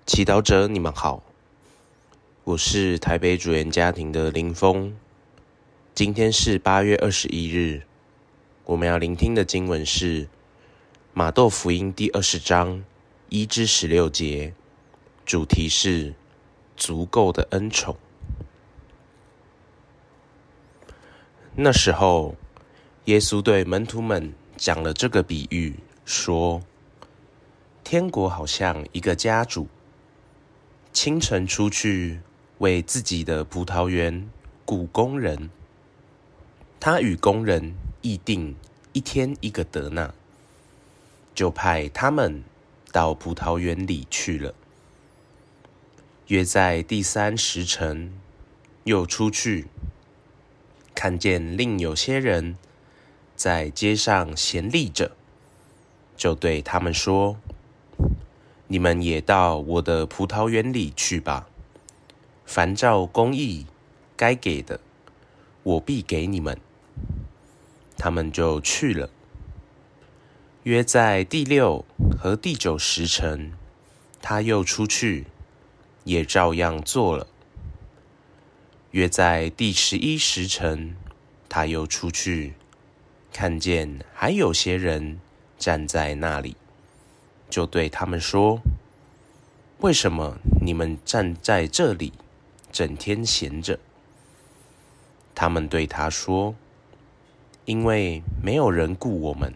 祈祷者，你们好，我是台北主言家庭的林峰。今天是8月21日，我们要聆听的经文是马窦福音第20章1至16节，主题是足够的恩宠。那时候，耶稣对门徒们讲了这个比喻，说：天国好像一个家主，清晨出去为自己的葡萄园雇工人，他与工人议定1天1个德纳，就派他们到葡萄园里去了。约在第3时辰，又出去，看见另有些人在街上闲立着，就对他们说：你们也到我的葡萄园里去吧，凡照公义该给的，我必给你们。他们就去了。约在第6和第9时辰，他又出去，也照样做了。约在第11时辰，他又出去，看见还有些人站在那里，就对他们说：为什么你们站在这里，整天闲着？他们对他说：因为没有人雇我们。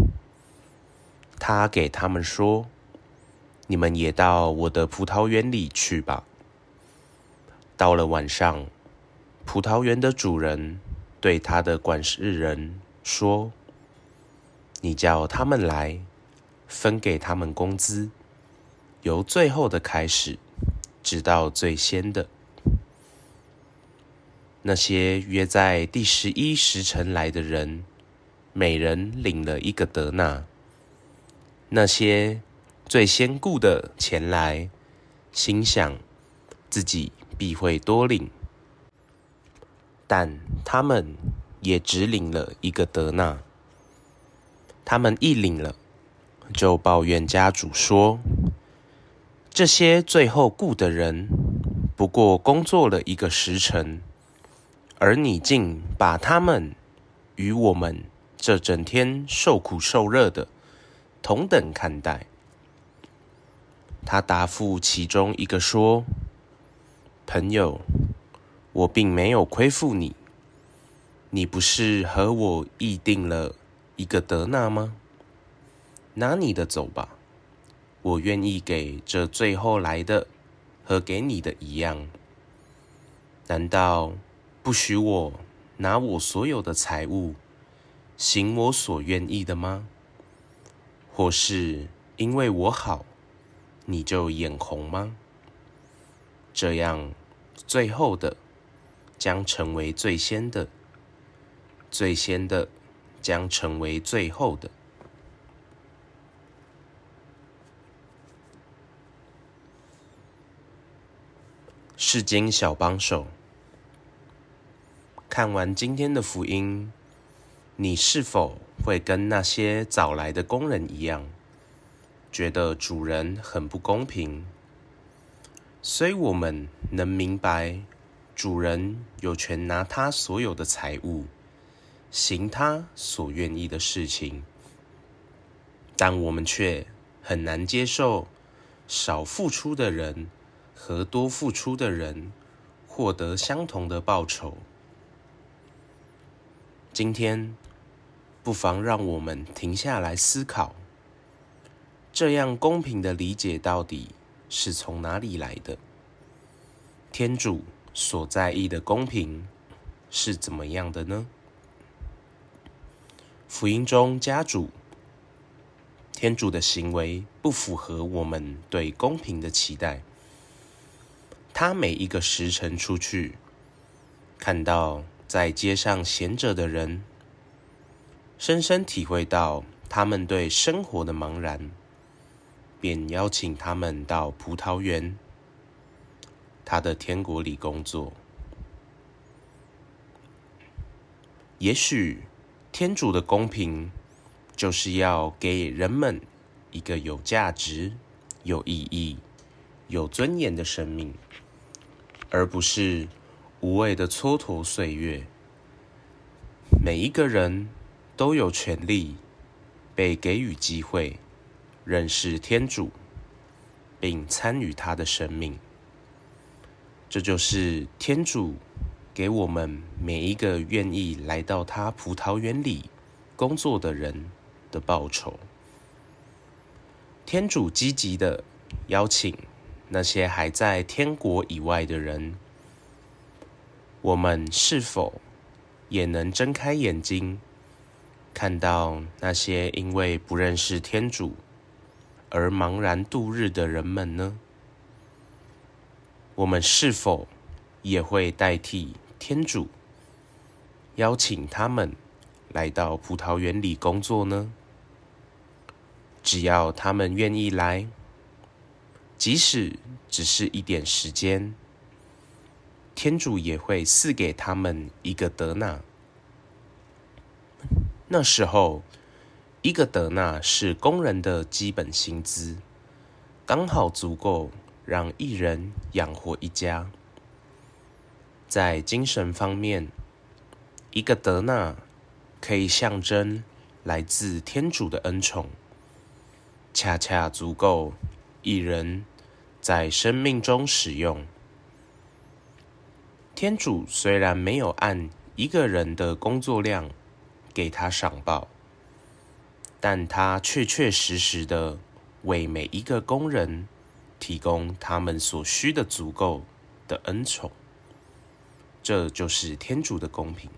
他给他们说：你们也到我的葡萄园里去吧。到了晚上，葡萄园的主人对他的管事人说：你叫他们来，分给他们工资，由最后的开始，直到最先的。那些约在第11时辰来的人，每人领了1个德纳。那些最先雇的前来，心想自己必会多领，但他们也只领了1个德纳。他们一领了，就抱怨家主说：这些最后雇的人，不过工作了1个时辰，而你竟把他们与我们这整天受苦受热的同等看待。他答复其中一个说：朋友，我并没有亏负你，你不是和我议定了1个德纳吗？拿你的走吧，我愿意给这最后来的和给你的一样。难道不许我拿我所有的财物，行我所愿意的吗？或是因为我好，你就眼红吗？这样，最后的将成为最先的，最先的将成为最后的。释经小帮手，看完今天的福音，你是否会跟那些早来的工人一样，觉得主人很不公平？虽我们能明白主人有权拿他所有的财物，行他所愿意的事情，但我们却很难接受少付出的人和多付出的人获得相同的报酬。今天，不妨让我们停下来思考，这样公平的理解到底是从哪里来的？天主所在意的公平是怎么样的呢？福音中家主，天主的行为不符合我们对公平的期待。他每1个时辰出去，看到在街上闲着的人，深深体会到他们对生活的茫然，便邀请他们到葡萄园，他的天国里工作。也许天主的公平就是要给人们一个有价值、有意义、 有尊严的生命，而不是无谓的蹉跎岁月。每一个人都有权利被给予机会认识天主，并参与他的生命。这就是天主给我们每一个愿意来到他葡萄园里工作的人的报酬。天主积极地邀请那些还在天国以外的人，我们是否也能睁开眼睛，看到那些因为不认识天主而茫然度日的人们呢？我们是否也会代替天主，邀请他们来到葡萄园里工作呢？只要他们愿意来，即使只是一点时间，天主也会赐给他们一个德纳。那时候，一个德纳是工人的基本薪资，刚好足够让一人养活一家。在精神方面，一个德纳可以象征来自天主的恩宠，恰恰足够一人在生命中使用。天主虽然没有按一个人的工作量给他赏报，但他确确实实的为每一个工人提供他们所需的足够的恩宠。这就是天主的公平。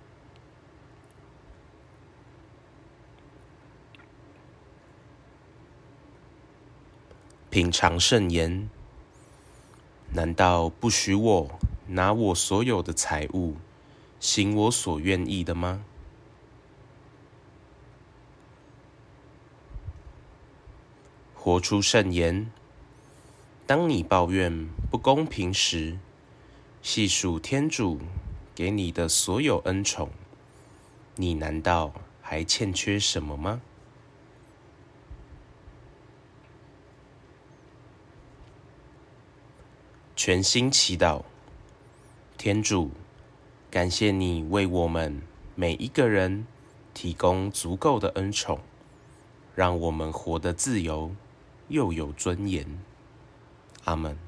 品尝圣言，难道不许我拿我所有的财物，行我所愿意的吗？活出圣言。当你抱怨不公平时，细数天主给你的所有恩宠，你难道还欠缺什么吗？全心祈祷。天主，感谢你为我们每一个人提供足够的恩宠，让我们活得自由又有尊严。阿们。